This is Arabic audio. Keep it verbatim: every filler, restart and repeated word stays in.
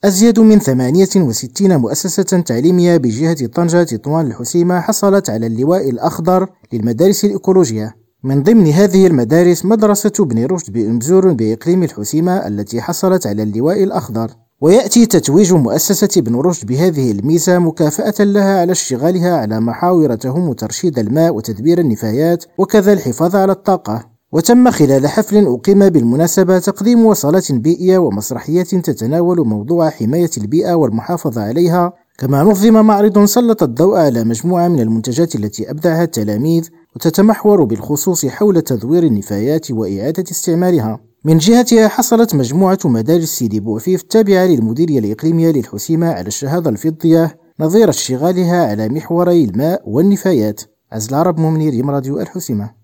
أزيد من ثمانية وستين مؤسسة تعليمية بجهة طنجة تطوان الحسيمة حصلت على اللواء الأخضر للمدارس الإيكولوجية. من ضمن هذه المدارس مدرسة بن رشد بأمزور بإقليم الحسيمة التي حصلت على اللواء الأخضر. ويأتي تتويج مؤسسة بن رشد بهذه الميزة مكافأة لها على اشتغالها على محاور تهم ترشيد الماء وتدبير النفايات وكذا الحفاظ على الطاقة. وتم خلال حفل أقيم بالمناسبة تقديم وصلات بيئية ومسرحيات تتناول موضوع حماية البيئة والمحافظة عليها، كما نظم معرض سلط الضوء على مجموعة من المنتجات التي أبدعها التلاميذ وتتمحور بالخصوص حول تدوير النفايات وإعادة استعمالها. من جهتها حصلت مجموعة مدارس سيدي بوعفيف التابعة للمديرية الإقليمية للحسيمة على الشهادة الفضية نظير اشتغالها على محوري الماء والنفايات. عز العرب ممنير، راديو الحسيمة.